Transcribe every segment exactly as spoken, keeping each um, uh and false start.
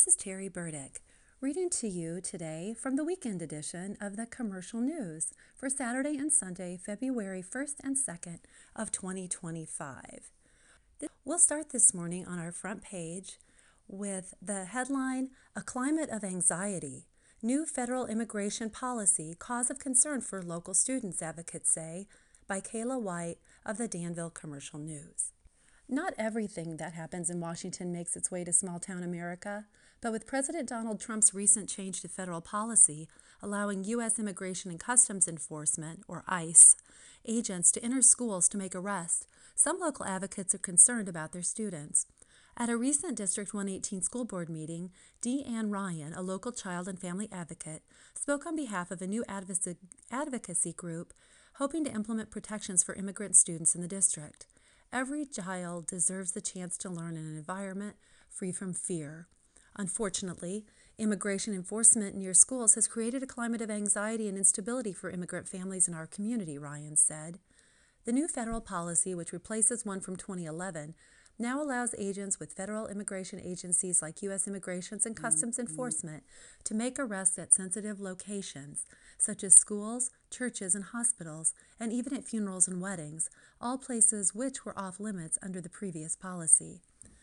This is Terry Burdick, reading to you today from the weekend edition of the Commercial News for Saturday and Sunday, February first and second of twenty twenty-five. We'll start this morning on our front page with the headline, A Climate of Anxiety. New Federal Immigration Policy Cause of Concern for Local Students, Advocates Say, by Kayla White of the Danville Commercial News. Not everything that happens in Washington makes its way to small-town America, but with President Donald Trump's recent change to federal policy, allowing U S Immigration and Customs Enforcement, or ICE, agents to enter schools to make arrests, some local advocates are concerned about their students. At a recent District one eighteen school board meeting, Dee Ann Ryan, a local child and family advocate, spoke on behalf of a new advocacy group hoping to implement protections for immigrant students in the district. Every child deserves the chance to learn in an environment free from fear. Unfortunately, immigration enforcement near schools has created a climate of anxiety and instability for immigrant families in our community, Ryan said. The new federal policy, which replaces one from twenty eleven, now allows agents with federal immigration agencies like U S Immigration and Customs Enforcement to make arrests at sensitive locations, such as schools, churches, and hospitals, and even at funerals and weddings, all places which were off limits under the previous policy.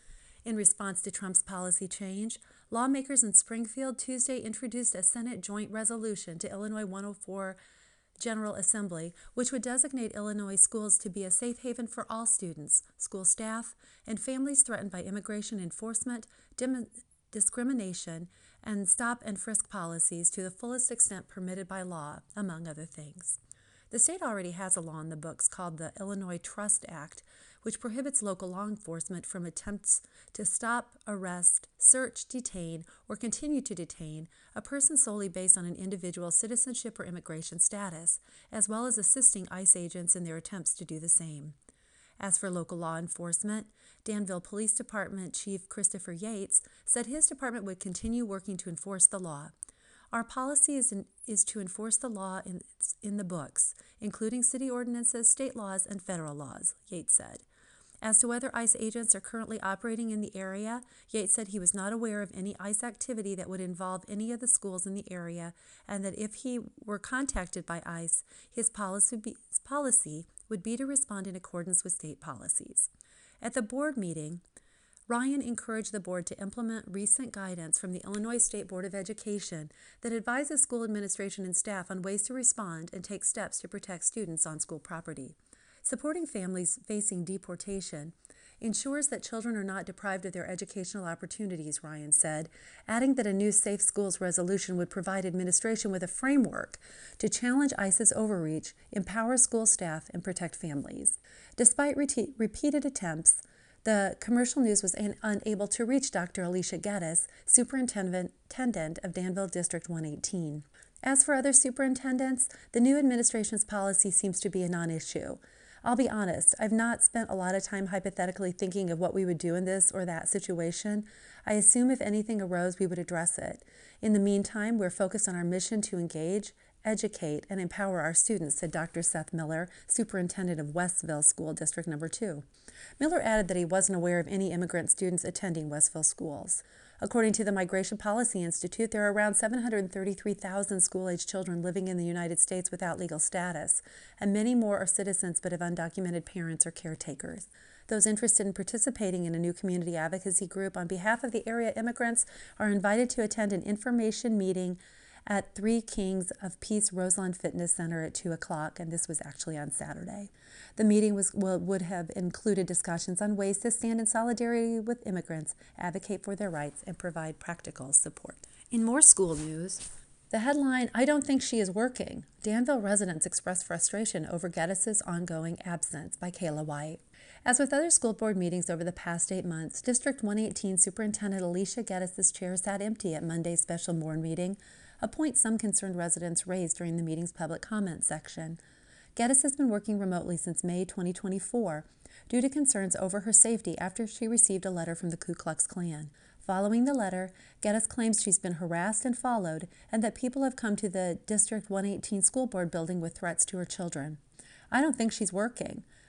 In response to Trump's policy change, lawmakers in Springfield Tuesday introduced a Senate joint resolution to Illinois one oh four General Assembly, which would designate Illinois schools to be a safe haven for all students, school staff, and families threatened by immigration enforcement, dim- discrimination, and stop and frisk policies to the fullest extent permitted by law, among other things. The state already has a law in the books called the Illinois Trust Act, which prohibits local law enforcement from attempts to stop, arrest, search, detain, or continue to detain a person solely based on an individual's citizenship or immigration status, as well as assisting ICE agents in their attempts to do the same. As for local law enforcement, Danville Police Department Chief Christopher Yates said his department would continue working to enforce the law. Our policy is, in, is to enforce the law in, in the books, including city ordinances, state laws, and federal laws, Yates said. As to whether ICE agents are currently operating in the area, Yates said he was not aware of any ICE activity that would involve any of the schools in the area, and that if he were contacted by ICE, his policy, be, his policy would be to respond in accordance with state policies. At the board meeting, Ryan encouraged the board to implement recent guidance from the Illinois State Board of Education that advises school administration and staff on ways to respond and take steps to protect students on school property. Supporting families facing deportation ensures that children are not deprived of their educational opportunities, Ryan said, adding that a new Safe Schools resolution would provide administration with a framework to challenge ICE's overreach, empower school staff, and protect families. Despite re- repeated attempts, the Commercial News was an- unable to reach Doctor Alicia Geddes, Superintendent of Danville District one eighteen. As for other superintendents, the new administration's policy seems to be a non-issue. I'll be honest, I've not spent a lot of time hypothetically thinking of what we would do in this or that situation. I assume if anything arose, we would address it. In the meantime, we're focused on our mission to engage, educate, and empower our students, said Doctor Seth Miller, Superintendent of Westville School District Number two. Miller added that he wasn't aware of any immigrant students attending Westville schools. According to the Migration Policy Institute, there are around seven hundred thirty-three thousand school-age children living in the United States without legal status, and many more are citizens but have undocumented parents or caretakers. Those interested in participating in a new community advocacy group on behalf of the area immigrants are invited to attend an information meeting at Three Kings of Peace Roseland Fitness Center at two o'clock, and this was actually on Saturday. The meeting was, will, would have included discussions on ways to stand in solidarity with immigrants, advocate for their rights, and provide practical support. In more school news, the headline, I don't think she is working. Danville residents express frustration over Geddes' ongoing absence, by Kayla White. As with other school board meetings over the past eight months, District one eighteen Superintendent Alicia Geddes' chair sat empty at Monday's special board meeting, a point some concerned residents raised during the meeting's public comment section. Geddes has been working remotely since May twenty twenty-four due to concerns over her safety after she received a letter from the Ku Klux Klan. Following the letter, Geddes claims she's been harassed and followed, and that people have come to the District one eighteen school board building with threats to her children. I don't think she's working.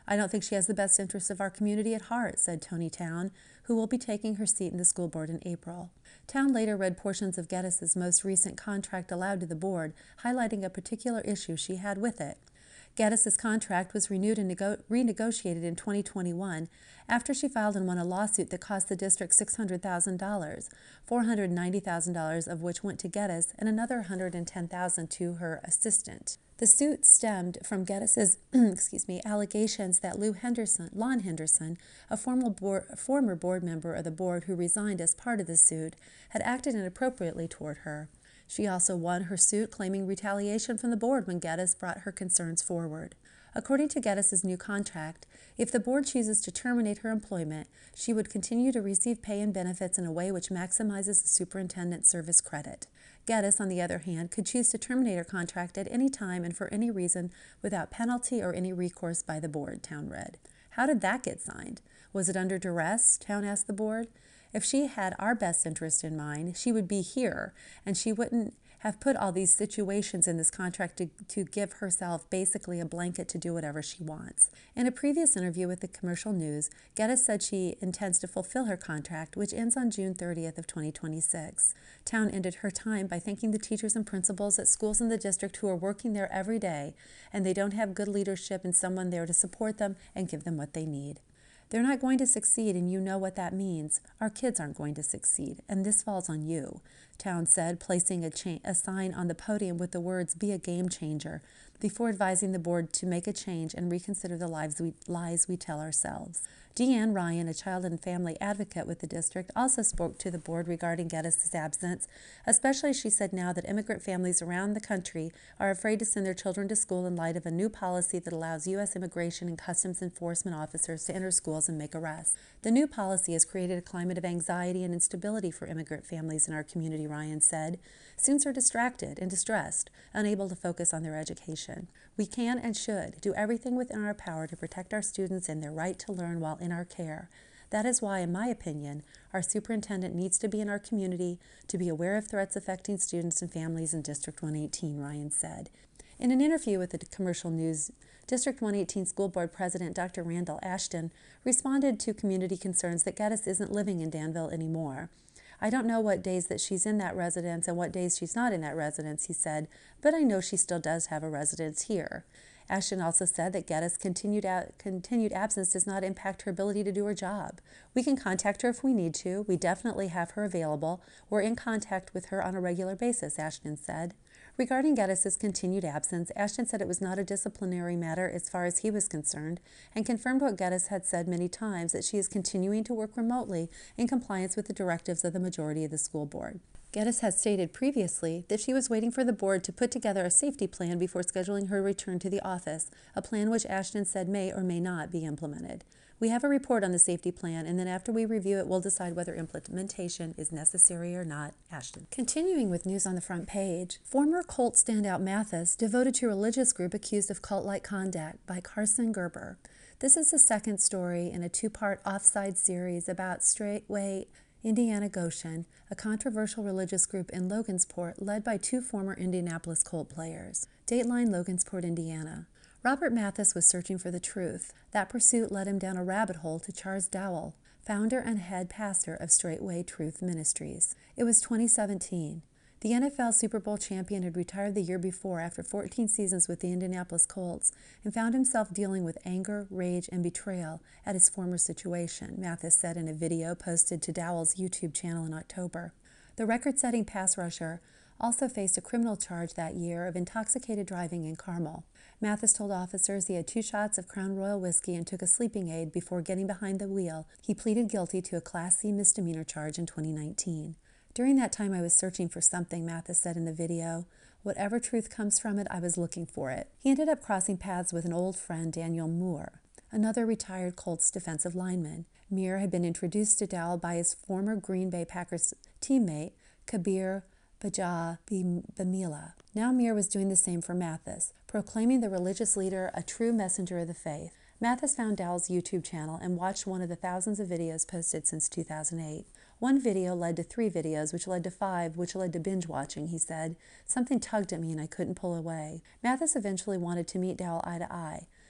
I don't think she has the best interests of our community at heart, said Toni Town, who will be taking her seat in the school board in April. Town later read portions of Geddes' most recent contract aloud to the board, highlighting a particular issue she had with it. Geddes' contract was renewed and nego- renegotiated in twenty twenty-one after she filed and won a lawsuit that cost the district six hundred thousand dollars, four hundred ninety thousand dollars of which went to Geddes and another one hundred ten thousand dollars to her assistant. The suit stemmed from Geddes' excuse me, allegations that Lou Henderson, Lon Henderson, a former board, former board member of the board who resigned as part of the suit, had acted inappropriately toward her. She also won her suit claiming retaliation from the board when Geddes brought her concerns forward. According to Geddes' new contract, if the board chooses to terminate her employment, she would continue to receive pay and benefits in a way which maximizes the superintendent's service credit. Geddes, on the other hand, could choose to terminate her contract at any time and for any reason without penalty or any recourse by the board, Town read. How did that get signed? Was it under duress? Town asked the board. If she had our best interest in mind, she would be here, and she wouldn't have put all these situations in this contract to, to give herself basically a blanket to do whatever she wants. In a previous interview with the Commercial News, Geddes said she intends to fulfill her contract, which ends on June thirtieth of twenty twenty-six. Town ended her time by thanking the teachers and principals at schools in the district who are working there every day, and they don't have good leadership and someone there to support them and give them what they need. They're not going to succeed, and you know what that means. Our kids aren't going to succeed, and this falls on you, Town said, placing a, cha- a sign on the podium with the words, "Be a game changer," before advising the board to make a change and reconsider the lives we, lies we tell ourselves. Deanne Ryan, a child and family advocate with the district, also spoke to the board regarding Geddes' absence, especially, she said, now that immigrant families around the country are afraid to send their children to school in light of a new policy that allows U S Immigration and Customs Enforcement officers to enter schools and make arrests. The new policy has created a climate of anxiety and instability for immigrant families in our community, Ryan said. Students are distracted and distressed, unable to focus on their education. We can and should do everything within our power to protect our students and their right to learn while in our care. That is why, in my opinion, our superintendent needs to be in our community to be aware of threats affecting students and families in District one eighteen, Ryan said. In an interview with the Commercial News, District one eighteen School Board President Doctor Randall Ashton responded to community concerns that Geddes isn't living in Danville anymore. I don't know what days that she's in that residence and what days she's not in that residence, he said, but I know she still does have a residence here. Ashton also said that Geddes' continued, continued absence does not impact her ability to do her job. We can contact her if we need to. We definitely have her available. We're in contact with her on a regular basis, Ashton said. Regarding Geddes' continued absence, Ashton said it was not a disciplinary matter as far as he was concerned, and confirmed what Geddes had said many times, that she is continuing to work remotely in compliance with the directives of the majority of the school board. Geddes had stated previously that she was waiting for the board to put together a safety plan before scheduling her return to the office, a plan which Ashton said may or may not be implemented. We have a report on the safety plan, and then after we review it, we'll decide whether implementation is necessary or not, Ashton. Continuing with news on the front page, former Colt standout Mathis devoted to religious group accused of cult-like conduct by Carson Gerber. This is the second story in a two-part Offside series about Straightway Indiana Goshen, a controversial religious group in Logansport led by two former Indianapolis Colt players. Dateline, Logansport, Indiana. Robert Mathis was searching for the truth. That pursuit led him down a rabbit hole to Charles Dowell, founder and head pastor of Straightway Truth Ministries. It was twenty seventeen. The N F L Super Bowl champion had retired the year before after fourteen seasons with the Indianapolis Colts and found himself dealing with anger, rage, and betrayal at his former situation, Mathis said in a video posted to Dowell's YouTube channel in October. The record-setting pass rusher also faced a criminal charge that year of intoxicated driving in Carmel. Mathis told officers he had two shots of Crown Royal whiskey and took a sleeping aid before getting behind the wheel. He pleaded guilty to a Class C misdemeanor charge in twenty nineteen. During that time, I was searching for something, Mathis said in the video. Whatever truth comes from it, I was looking for it. He ended up crossing paths with an old friend, Daniel Moore, another retired Colts defensive lineman. Moore had been introduced to Dowell by his former Green Bay Packers teammate, Kabir Bajah Bamila. Now Moore was doing the same for Mathis, proclaiming the religious leader a true messenger of the faith. Mathis found Dowell's YouTube channel and watched one of the thousands of videos posted since two thousand eight. One video led to three videos, which led to five, which led to binge watching, he said. Something tugged at me and I couldn't pull away. Mathis eventually wanted to meet Dowell eye to eye.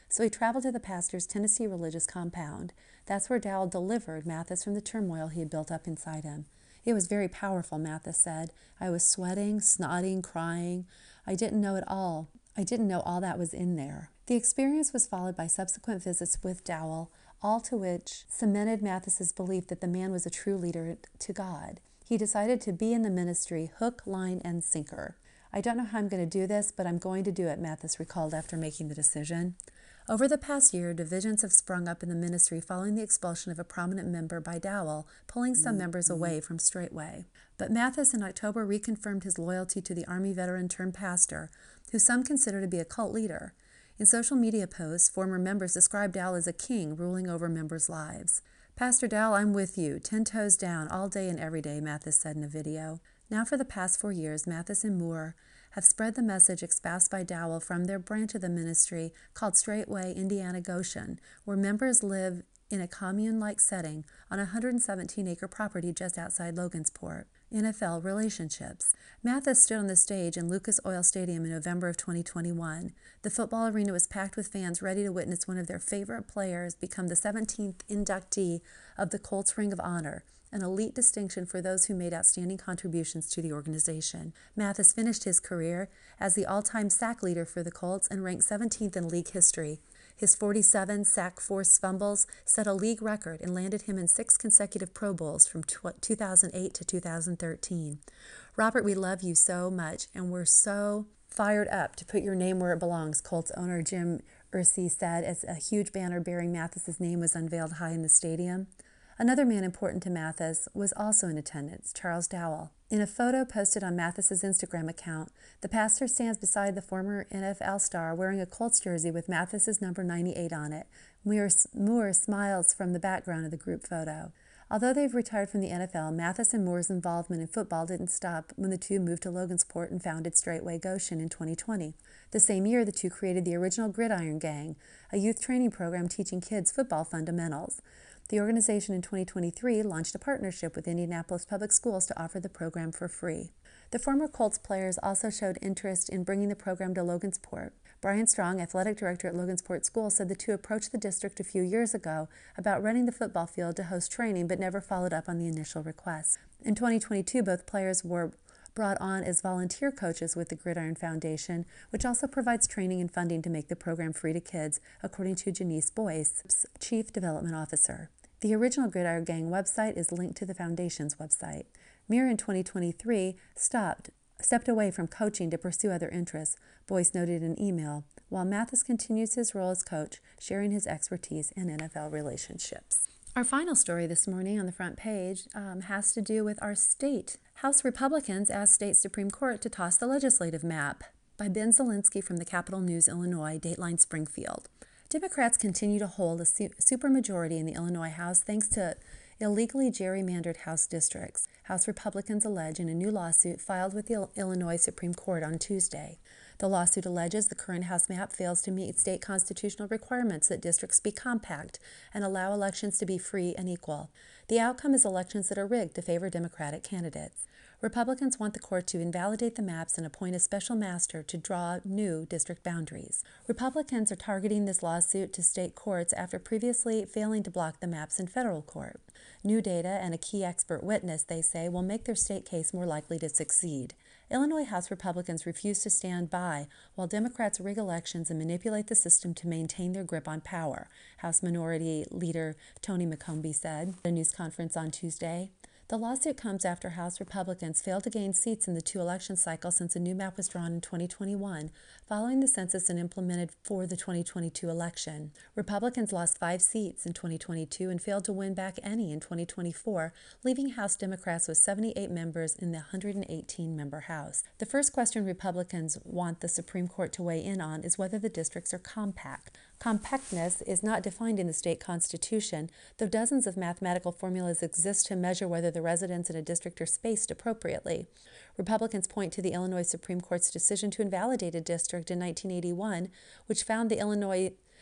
So he traveled to the pastor's Tennessee religious compound. That's where Dowell delivered Mathis from the turmoil he had built up inside him. It was very powerful, Mathis said. I was sweating, snotting, crying. I didn't know it all. I didn't know all that was in there. The experience was followed by subsequent visits with Dowell, all to which cemented Mathis's belief that the man was a true leader to God. He decided to be in the ministry hook, line, and sinker. I don't know how I'm going to do this, but I'm going to do it, Mathis recalled after making the decision. Over the past year, divisions have sprung up in the ministry following the expulsion of a prominent member by Dowell, pulling some mm-hmm. members away from Straightway. But Mathis in October reconfirmed his loyalty to the Army veteran turned pastor, who some consider to be a cult leader. In social media posts, former members described Dowell as a king ruling over members' lives. Pastor Dowell, I'm with you, ten toes down, all day and every day, Mathis said in a video. Now for the past four years, Mathis and Moore have spread the message espoused by Dowell from their branch of the ministry called Straightway Indiana Goshen, where members live in a commune-like setting on a one hundred seventeen acre property just outside Logansport. N F L relationships. Mathis stood on the stage in Lucas Oil Stadium in November of twenty twenty-one. The football arena was packed with fans ready to witness one of their favorite players become the seventeenth inductee of the Colts Ring of Honor, an elite distinction for those who made outstanding contributions to the organization. Mathis finished his career as the all-time sack leader for the Colts and ranked seventeenth in league history. His forty-seven sack forced fumbles set a league record and landed him in six consecutive Pro Bowls from two thousand eight to two thousand thirteen. Robert, we love you so much, and we're so fired up to put your name where it belongs, Colts owner Jim Irsay said as a huge banner bearing Mathis's name was unveiled high in the stadium. Another man important to Mathis was also in attendance, Charles Dowell. In a photo posted on Mathis's Instagram account, the pastor stands beside the former N F L star wearing a Colts jersey with Mathis's number ninety-eight on it. Moore, Moore smiles from the background of the group photo. Although they've retired from the N F L, Mathis and Moore's involvement in football didn't stop when the two moved to Logansport and founded Straightway Goshen in twenty twenty. The same year, the two created the original Gridiron Gang, a youth training program teaching kids football fundamentals. The organization in twenty twenty-three launched a partnership with Indianapolis Public Schools to offer the program for free. The former Colts players also showed interest in bringing the program to Logansport. Brian Strong, athletic director at Logansport School, said the two approached the district a few years ago about renting the football field to host training, but never followed up on the initial request. In twenty twenty-two, both players were brought on as volunteer coaches with the Gridiron Foundation, which also provides training and funding to make the program free to kids, according to Janice Boyce, Chief Development Officer. The original Gridiron Gang website is linked to the Foundation's website. Muir in twenty twenty-three stopped, stepped away from coaching to pursue other interests, Boyce noted in an email, while Mathis continues his role as coach, sharing his expertise in N F L relationships. Our final story this morning on the front page um, has to do with our state. House Republicans asked state Supreme Court to toss the legislative map, by Ben Zielinski from the Capital News, Illinois, Dateline Springfield. Democrats continue to hold a su- supermajority in the Illinois House thanks to illegally gerrymandered House districts, House Republicans allege in a new lawsuit filed with the Illinois Supreme Court on Tuesday. The lawsuit alleges the current House map fails to meet state constitutional requirements that districts be compact and allow elections to be free and equal. The outcome is elections that are rigged to favor Democratic candidates. Republicans want the court to invalidate the maps and appoint a special master to draw new district boundaries. Republicans are targeting this lawsuit to state courts after previously failing to block the maps in federal court. New data and a key expert witness, they say, will make their state case more likely to succeed. Illinois House Republicans refuse to stand by while Democrats rig elections and manipulate the system to maintain their grip on power, House Minority Leader Tony McCombie said at a news conference on Tuesday. The lawsuit comes after House Republicans failed to gain seats in the two election cycles since a new map was drawn in twenty twenty-one, following the census and implemented for the twenty twenty-two election. Republicans lost five seats in twenty twenty-two and failed to win back any in twenty twenty-four, leaving House Democrats with seventy-eight members in the one hundred eighteen member House. The first question Republicans want the Supreme Court to weigh in on is whether the districts are compact. Compactness is not defined in the state constitution, though dozens of mathematical formulas exist to measure whether the residents in a district are spaced appropriately. Republicans point to the Illinois Supreme Court's decision to invalidate a district in nineteen eighty-one, which found the Illinois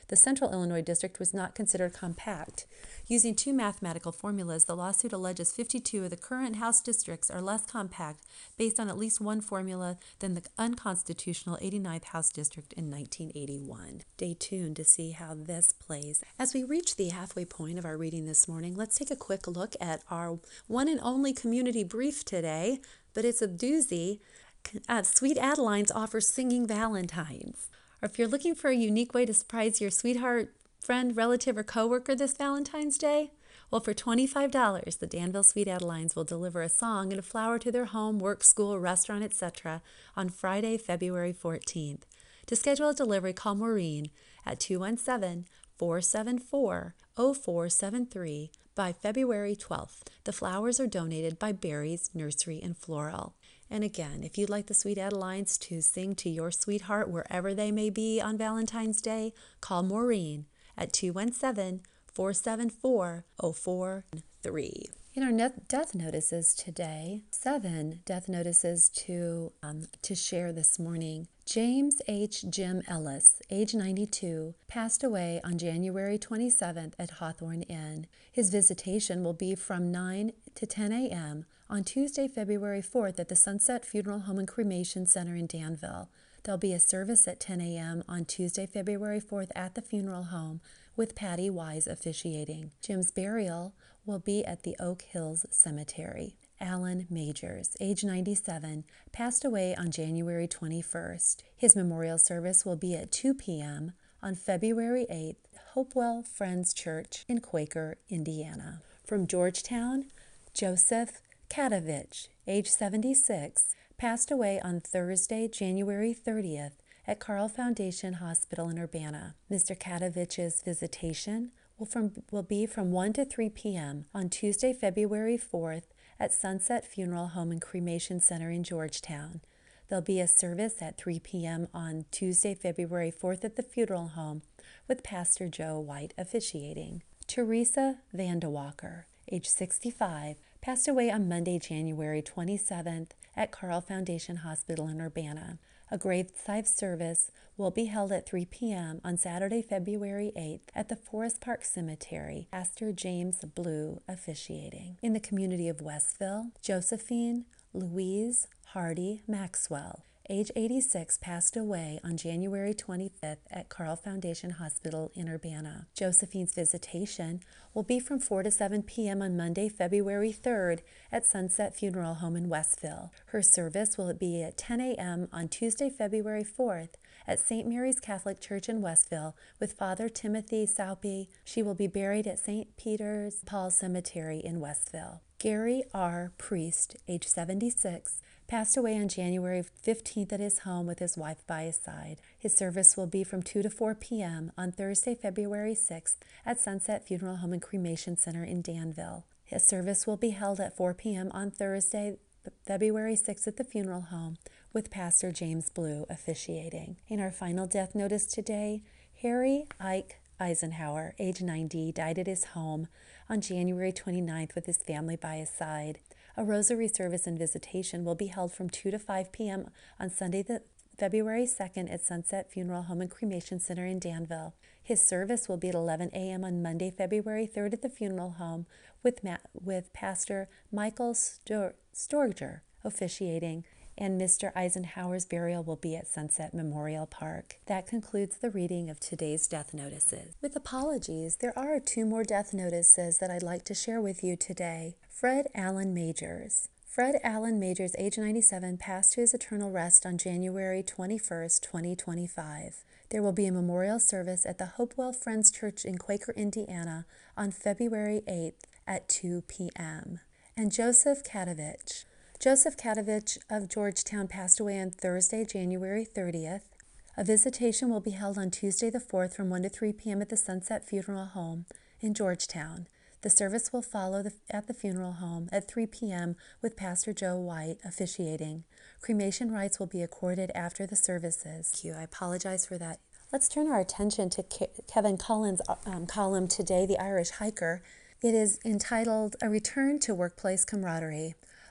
The Central Illinois District was not considered compact. Using two mathematical formulas, the lawsuit alleges fifty-two of the current House districts are less compact based on at least one formula than the unconstitutional eighty-ninth House District in nineteen eighty-one. Stay tuned to see how this plays. As we reach the halfway point of our reading this morning, let's take a quick look at our one and only community brief today, but it's a doozy. Uh, Sweet Adelines offers singing Valentines. Or if you're looking for a unique way to surprise your sweetheart, friend, relative, or coworker this Valentine's Day, well, for twenty-five dollars, the Danville Sweet Adelines will deliver a song and a flower to their home, work, school, restaurant, et cetera on Friday, February fourteenth. To schedule a delivery, call Maureen at two one seven, four seven four, zero four seven three by February twelfth. The flowers are donated by Barry's Nursery and Floral. And again, if you'd like the Sweet Adelines to sing to your sweetheart wherever they may be on Valentine's Day, call Maureen at two one seven, four seven four, zero four three. In our death notices today, seven death notices to um, to share this morning. James H. Jim Ellis, age ninety-two, passed away on January twenty-seventh at Hawthorne Inn. His visitation will be from nine to ten a.m. on Tuesday, February fourth at the Sunset Funeral Home and Cremation Center in Danville. There'll be a service at ten a.m. on Tuesday, February fourth at the funeral home with Patty Wise officiating. Jim's burial will be at the Oak Hills Cemetery. Alan Majors, age ninety-seven, passed away on January twenty-first. His memorial service will be at two p.m. on February eighth, Hopewell Friends Church in Quaker, Indiana. From Georgetown, Joseph Kadovich, age seventy-six, passed away on Thursday, January thirtieth at Carle Foundation Hospital in Urbana. Mister Kadovich's visitation will, from, will be from one to three p.m. on Tuesday, February fourth at Sunset Funeral Home and Cremation Center in Georgetown. There'll be a service at three p.m. on Tuesday, February fourth at the funeral home with Pastor Joe White officiating. Teresa Vandewalker, age sixty-five, passed away on Monday, January twenty-seventh at Carle Foundation Hospital in Urbana. A graveside service will be held at three p.m. on Saturday, February eighth at the Forest Park Cemetery, Pastor James Blue officiating. In the community of Westville, Josephine Louise Hardy Maxwell, age eighty-six, passed away on January twenty-fifth at Carle Foundation Hospital in Urbana. Josephine's visitation will be from four to seven p.m. on Monday, February third at Sunset Funeral Home in Westville. Her service will be at ten a.m. on Tuesday, February fourth at Saint Mary's Catholic Church in Westville with Father Timothy Saupy. She will be buried at Saint Peter's Paul Cemetery in Westville. Gary R. Priest, age seventy-six, passed away on January fifteenth at his home with his wife by his side. His service will be from two to four p.m. on Thursday, February sixth at Sunset Funeral Home and Cremation Center in Danville. His service will be held at four p.m. on Thursday, February sixth at the funeral home with Pastor James Blue officiating. In our final death notice today, Harry Ike Eisenhower, age ninety, died at his home on January twenty-ninth with his family by his side. A rosary service and visitation will be held from two to five p.m. on Sunday, the February second at Sunset Funeral Home and Cremation Center in Danville. His service will be at eleven a.m. on Monday, February third at the funeral home with, Ma- with Pastor Michael Stor- Storger officiating, and Mister Eisenhower's burial will be at Sunset Memorial Park. That concludes the reading of today's death notices. With apologies, there are two more death notices that I'd like to share with you today. Fred Allen Majors. Fred Allen Majors, age ninety-seven, passed to his eternal rest on January twenty-first, twenty twenty-five. There will be a memorial service at the Hopewell Friends Church in Quaker, Indiana on February eighth at two p.m. And Joseph Kadovich. Joseph Kadovich of Georgetown passed away on Thursday, January thirtieth. A visitation will be held on Tuesday the fourth from one to three p.m. at the Sunset Funeral Home in Georgetown. The service will follow the, at the funeral home at three p.m. with Pastor Joe White officiating. Cremation rites will be accorded after the services. Thank you. I apologize for that. Let's turn our attention to Ke- Kevin Cullen's um, column today, The Irish Hiker. It is entitled A Return to Workplace Camaraderie.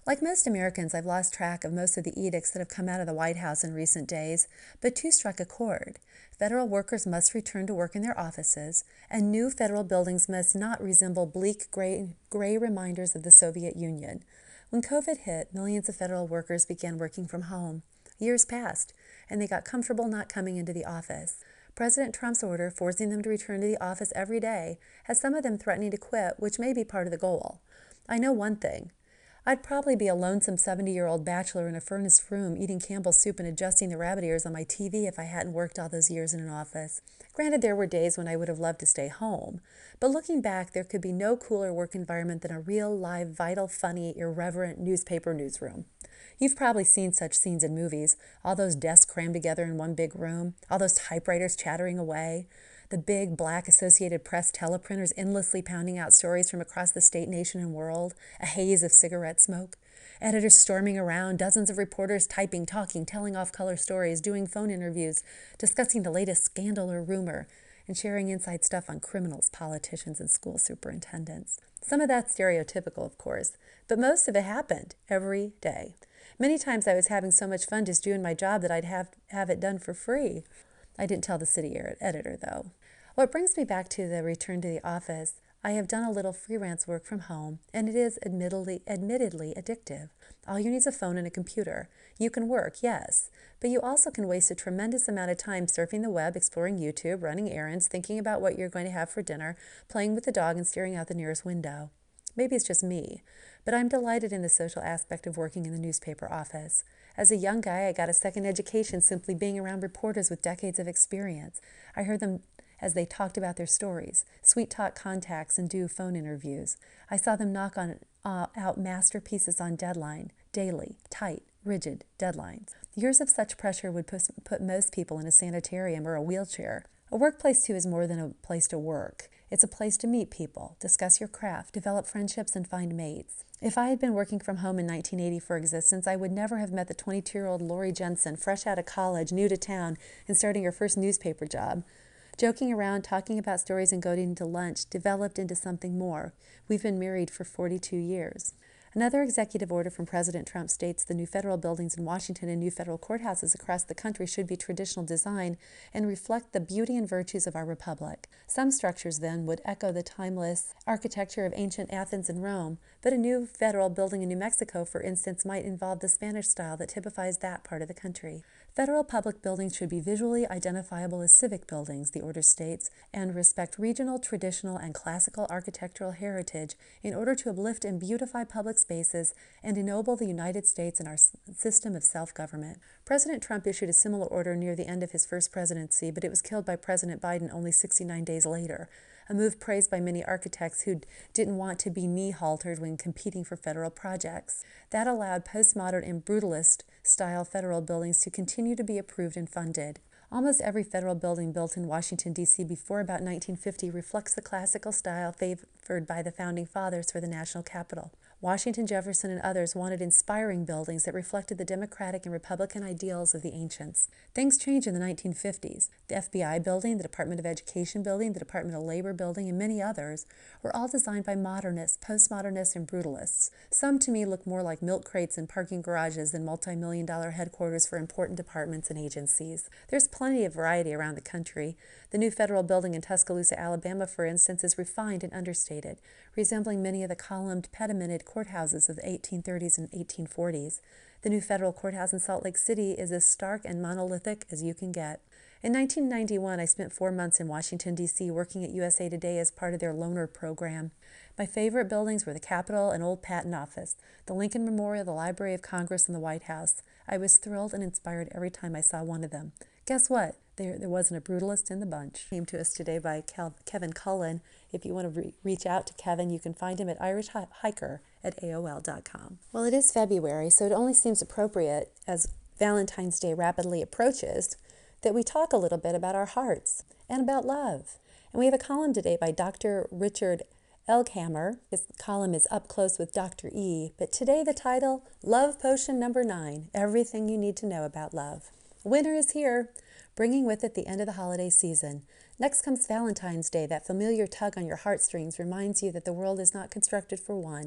Like most Americans, I've lost track of most of the edicts that have come out of the White House in recent days, but two struck a chord. Federal workers must return to work in their offices, and new federal buildings must not resemble bleak gray, gray reminders of the Soviet Union. When COVID hit, millions of federal workers began working from home. Years passed, and they got comfortable not coming into the office. President Trump's order, forcing them to return to the office every day, has some of them threatening to quit, which may be part of the goal. I know one thing. I'd probably be a lonesome seventy-year-old bachelor in a furnished room eating Campbell's soup and adjusting the rabbit ears on my T V if I hadn't worked all those years in an office. Granted, there were days when I would have loved to stay home, but looking back, there could be no cooler work environment than a real, live, vital, funny, irreverent newspaper newsroom. You've probably seen such scenes in movies, all those desks crammed together in one big room, all those typewriters chattering away, the big black Associated Press teleprinters endlessly pounding out stories from across the state, nation, and world, a haze of cigarette smoke, editors storming around, dozens of reporters typing, talking, telling off-color stories, doing phone interviews, discussing the latest scandal or rumor, and sharing inside stuff on criminals, politicians, and school superintendents. Some of that's stereotypical, of course, but most of it happened every day. Many times I was having so much fun just doing my job that I'd have, have it done for free. I didn't tell the city editor, though. What brings me back to the return to the office, I have done a little freelance work from home, and it is admittedly, admittedly addictive. All you need is a phone and a computer. You can work, yes, but you also can waste a tremendous amount of time surfing the web, exploring YouTube, running errands, thinking about what you're going to have for dinner, playing with the dog, and staring out the nearest window. Maybe it's just me, but I'm delighted in the social aspect of working in the newspaper office. As a young guy, I got a second education simply being around reporters with decades of experience. I heard them as they talked about their stories, sweet-talk contacts, and do phone interviews. I saw them knock on, uh, out masterpieces on deadline, daily, tight, rigid deadlines. Years of such pressure would put, put most people in a sanitarium or a wheelchair. A workplace, too, is more than a place to work. It's a place to meet people, discuss your craft, develop friendships, and find mates. If I had been working from home in nineteen eighty for existence, I would never have met the twenty-two-year-old Lori Jensen, fresh out of college, new to town, and starting her first newspaper job. Joking around, talking about stories, and going to lunch developed into something more. We've been married for forty-two years. Another executive order from President Trump states the new federal buildings in Washington and new federal courthouses across the country should be traditional design and reflect the beauty and virtues of our republic. Some structures, then, would echo the timeless architecture of ancient Athens and Rome, but a new federal building in New Mexico, for instance, might involve the Spanish style that typifies that part of the country. Federal public buildings should be visually identifiable as civic buildings, the order states, and respect regional, traditional, and classical architectural heritage in order to uplift and beautify public spaces and ennoble the United States and our system of self-government. President Trump issued a similar order near the end of his first presidency, but it was killed by President Biden only sixty-nine days later, a move praised by many architects who didn't want to be knee-haltered when competing for federal projects. That allowed postmodern and brutalist-style federal buildings to continue to be approved and funded. Almost every federal building built in Washington, D C before about nineteen fifty reflects the classical style favored by the Founding Fathers for the national capital. Washington, Jefferson, and others wanted inspiring buildings that reflected the democratic and republican ideals of the ancients. Things changed in the nineteen fifties. The F B I building, the Department of Education building, the Department of Labor building, and many others were all designed by modernists, postmodernists, and brutalists. Some to me look more like milk crates and parking garages than multi-million dollar headquarters for important departments and agencies. There's plenty of variety around the country. The new federal building in Tuscaloosa, Alabama, for instance, is refined and understated, resembling many of the columned, pedimented courthouses of the eighteen thirties and eighteen forties. The new federal courthouse in Salt Lake City is as stark and monolithic as you can get. In nineteen ninety-one, I spent four months in Washington, D C working at U S A Today as part of their loaner program. My favorite buildings were the Capitol and Old Patent Office, the Lincoln Memorial, the Library of Congress, and the White House. I was thrilled and inspired every time I saw one of them. Guess what? There, there wasn't a brutalist in the bunch. Came to us today by Kel, Kevin Cullen. If you want to re- reach out to Kevin, you can find him at irish hiker at A O L dot com. Well, it is February, so it only seems appropriate as Valentine's Day rapidly approaches that we talk a little bit about our hearts and about love. And we have a column today by Doctor Richard Elghammer. His column is Up Close with Doctor E, but today the title, Love Potion Number nine, Everything You Need to Know About Love. Winter is here, bringing with it the end of the holiday season. Next comes Valentine's Day. That familiar tug on your heartstrings reminds you that the world is not constructed for one.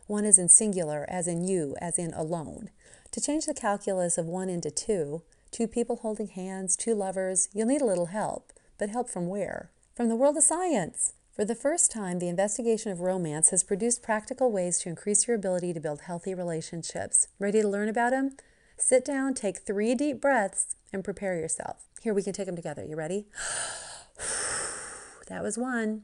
One is in singular, as in you, as in alone. To change the calculus of one into two, two people holding hands, two lovers, you'll need a little help. But help from where? From the world of science. For the first time, the investigation of romance has produced practical ways to increase your ability to build healthy relationships. Ready to learn about them? Sit down, take three deep breaths, and prepare yourself. Here, we can take them together. You ready? That was one.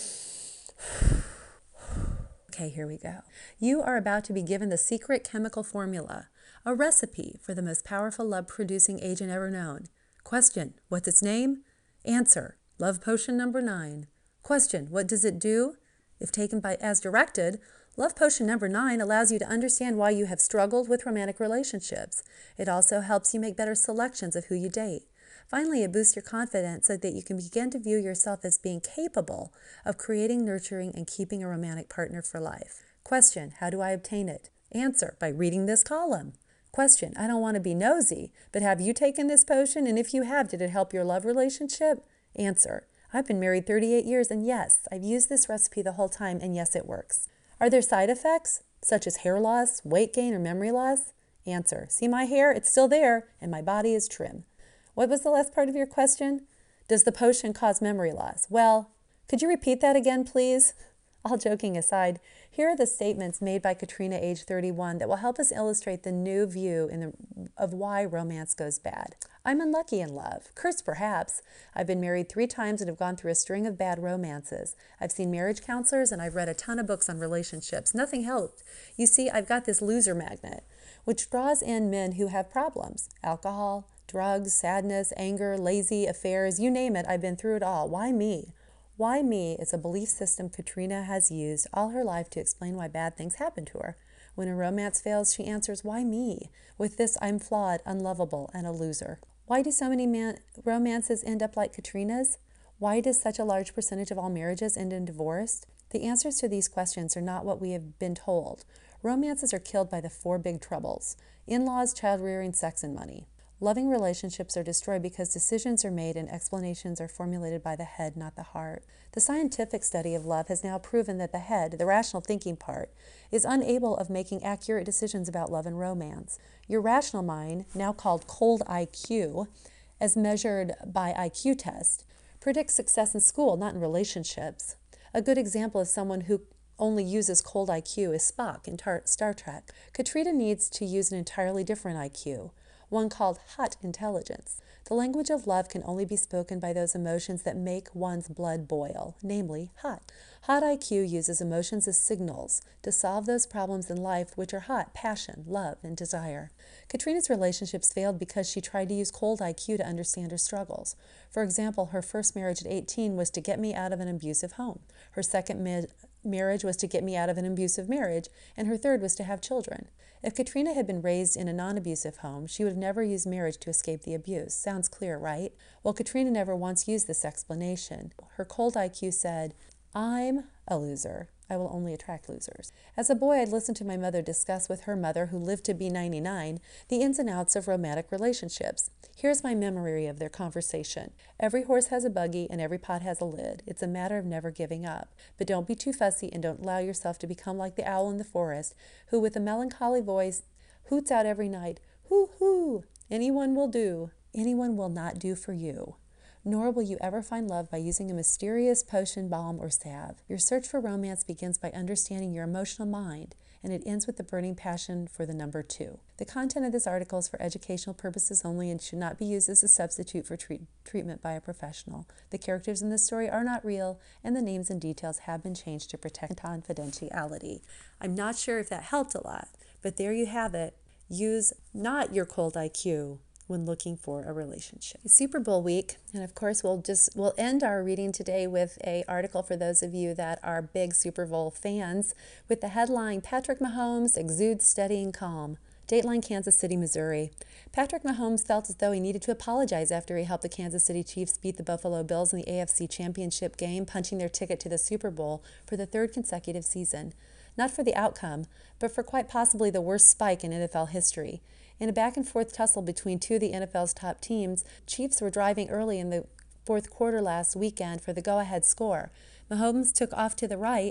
Okay, here we go. You are about to be given the secret chemical formula, a recipe for the most powerful love-producing agent ever known. Question, what's its name? Answer, love potion number nine. Question, what does it do? If taken by as directed, love potion number nine allows you to understand why you have struggled with romantic relationships. It also helps you make better selections of who you date. Finally, it boosts your confidence so that you can begin to view yourself as being capable of creating, nurturing, and keeping a romantic partner for life. Question, how do I obtain it? Answer, by reading this column. Question, I don't want to be nosy, but have you taken this potion? And if you have, did it help your love relationship? Answer, I've been married thirty-eight years, and yes, I've used this recipe the whole time, and yes, it works. Are there side effects, such as hair loss, weight gain, or memory loss? Answer, see my hair? It's still there, and my body is trim. What was the last part of your question? Does the potion cause memory loss? Well, could you repeat that again, please? All joking aside, here are the statements made by Katrina, age thirty-one, that will help us illustrate the new view in the, of why romance goes bad. I'm unlucky in love. Cursed, perhaps. I've been married three times and have gone through a string of bad romances. I've seen marriage counselors and I've read a ton of books on relationships. Nothing helped. You see, I've got this loser magnet, which draws in men who have problems. Alcohol, drugs, sadness, anger, lazy, affairs, you name it, I've been through it all. Why me? Why me is a belief system Katrina has used all her life to explain why bad things happen to her. When a romance fails, she answers, why me? With this, I'm flawed, unlovable, and a loser. Why do so many man romances end up like Katrina's? Why does such a large percentage of all marriages end in divorce? The answers to these questions are not what we have been told. Romances are killed by the four big troubles: in-laws, child-rearing, sex, and money. Loving relationships are destroyed because decisions are made and explanations are formulated by the head, not the heart. The scientific study of love has now proven that the head, the rational thinking part, is unable of making accurate decisions about love and romance. Your rational mind, now called cold I Q, as measured by I Q test, predicts success in school, not in relationships. A good example of someone who only uses cold I Q is Spock in Tar Star Trek. Katrina needs to use an entirely different I Q. One called hot intelligence. The language of love can only be spoken by those emotions that make one's blood boil, namely hot. Hot I Q uses emotions as signals to solve those problems in life which are hot: passion, love, and desire. Katrina's relationships failed because she tried to use cold I Q to understand her struggles. For example, her first marriage at eighteen was to get me out of an abusive home. Her second ma marriage was to get me out of an abusive marriage, and her third was to have children. If Katrina had been raised in a non-abusive home, she would have never used marriage to escape the abuse. Sounds clear, right? Well, Katrina never once used this explanation. Her cold I Q said, I'm a loser. I will only attract losers. As a boy, I'd listened to my mother discuss with her mother, who lived to be ninety-nine, the ins and outs of romantic relationships. Here's my memory of their conversation. Every horse has a buggy and every pot has a lid. It's a matter of never giving up. But don't be too fussy and don't allow yourself to become like the owl in the forest, who with a melancholy voice hoots out every night, hoo hoo, anyone will do. Anyone will not do for you. Nor will you ever find love by using a mysterious potion, balm, or salve. Your search for romance begins by understanding your emotional mind, and it ends with the burning passion for the number two. The content of this article is for educational purposes only and should not be used as a substitute for treat treatment by a professional. The characters in this story are not real, and the names and details have been changed to protect confidentiality. I'm not sure if that helped a lot, but there you have it. Use not your cold I Q when looking for a relationship. It's Super Bowl week, and of course we'll just we'll end our reading today with an article for those of you that are big Super Bowl fans, with the headline, Patrick Mahomes exudes steadying calm. Dateline, Kansas City, Missouri. Patrick Mahomes felt as though he needed to apologize after he helped the Kansas City Chiefs beat the Buffalo Bills in the A F C Championship game, punching their ticket to the Super Bowl for the third consecutive season. Not for the outcome, but for quite possibly the worst spike in N F L history. In a back-and-forth tussle between two of the N F L's top teams, Chiefs were driving early in the fourth quarter last weekend for the go-ahead score. Mahomes took off to the right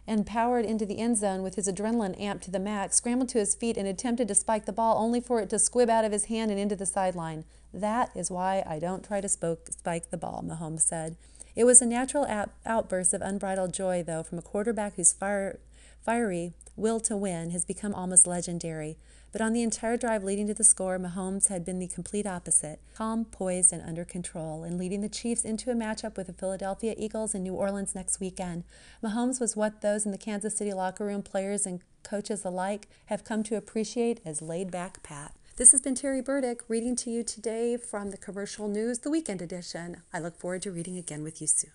and powered into the end zone with his adrenaline amped to the max, scrambled to his feet and attempted to spike the ball only for it to squib out of his hand and into the sideline. "That is why I don't try to spoke, spike the ball," Mahomes said. It was a natural out outburst of unbridled joy, though, from a quarterback whose fire, fiery will to win has become almost legendary. But on the entire drive leading to the score, Mahomes had been the complete opposite, calm, poised, and under control, and leading the Chiefs into a matchup with the Philadelphia Eagles in New Orleans next weekend. Mahomes was what those in the Kansas City locker room, players and coaches alike, have come to appreciate as laid-back Pat. This has been Terry Burdick reading to you today from the Commercial News, the Weekend Edition. I look forward to reading again with you soon.